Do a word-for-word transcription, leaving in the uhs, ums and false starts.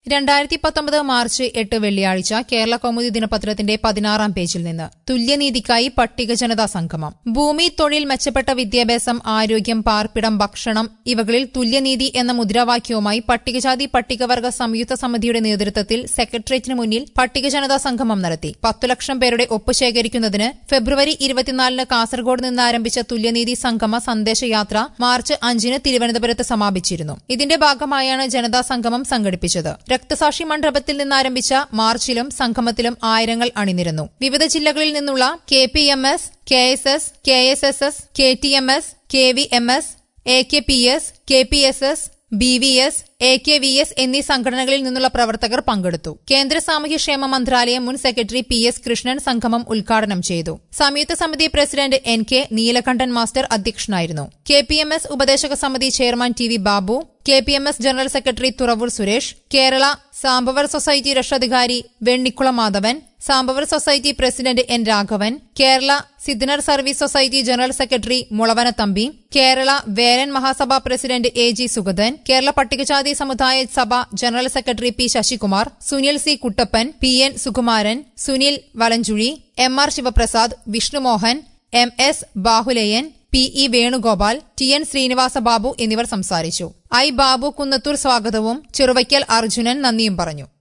രണ്ടായിരത്തി പത്തൊമ്പത് മാർച്ച് എട്ട് വെള്ളിയാഴ്ച കേരള കൗമുദി ദിനപത്രത്തിന്റെ പതിനാറാം പേജിൽ നിന്ന് തുല്യനീതിക്കായി പട്ടിക ജനതാ സംഗമം. ഭൂമി, തൊഴിൽ, മെച്ചപ്പെട്ട വിദ്യാഭ്യാസം, ആരോഗ്യം, പാർപ്പിടം, ഭക്ഷണം ഇവകളിൽ തുല്യനീതി എന്ന മുദ്രാവാക്യവുമായി പട്ടികജാതി പട്ടികവർഗ സംയുക്ത സമിതിയുടെ നേതൃത്വത്തിൽ സെക്രട്ടേറിയറ്റിന് മുന്നിൽ പട്ടിക ജനതാ സംഗമം നടത്തി. പത്തു ലക്ഷം പേരുടെ ഒപ്പ് ശേഖരിക്കുന്നതിന് ഫെബ്രുവരി ഇരുപത്തിനാലിന് കാസർഗോഡ് നിന്ന് ആരംഭിച്ച തുല്യനീതി സംഗമ സന്ദേശയാത്ര മാർച്ച് അഞ്ചിന് തിരുവനന്തപുരത്ത് സമാപിച്ചിരുന്നു. ഇതിന്റെ ഭാഗമായാണ് ജനതാ സംഗമം സംഘടിപ്പിച്ചത്. രക്തസാക്ഷി മണ്ഡപത്തിൽ നിന്നാരംഭിച്ച മാർച്ചിലും സംഗമത്തിലും ആയിരങ്ങൾ അണിനിരന്നു. വിവിധ ജില്ലകളിൽ നിന്നുള്ള K P M S, K S S, K S S S, K T M S, K V M S, A K P S, K P S S, B V S, A K V S എന്നീ സംഘടനകളിൽ നിന്നുള്ള പ്രവർത്തകർ പങ്കെടുത്തു. കേന്ദ്ര സാമൂഹ്യക്ഷേമ മന്ത്രാലയം മുൻ secretary P S Krishnan സംഗമം ഉദ്ഘാടനം ചെയ്തു. സംയുക്ത സമിതി president N K Neelakantan master അധ്യക്ഷനായിരുന്നു. കെ പി എം എസ് ഉപദേശക സമിതി chairman T V Babu, K P M S general secretary Thuravoor Suresh, Kerala Sambavar society രക്ഷാധികാരി Vennikkulam Madhavan, Sambavar society president N Raghavan, Kerala സിഗ്നർ service society general secretary Mulavana Thampi, Kerala Velan Mahasabha president A G Sugathan, Kerala പട്ടികജാതി സമുദായ സഭ general secretary P Sasikumar, Sunil C Kuttappan, P N Sukumaran, Sunil Valanchuzhi, M R Sivaprasad, Vishnumohan, M S Bahuleyan, P E Venugopal, T N Srinivasa Babu എന്നിവർ സംസാരിച്ചു. I Babu Kunnathur സ്വാഗതവും ചെറുവയ്ക്കൽ അർജുനൻ നന്ദിയും പറഞ്ഞു.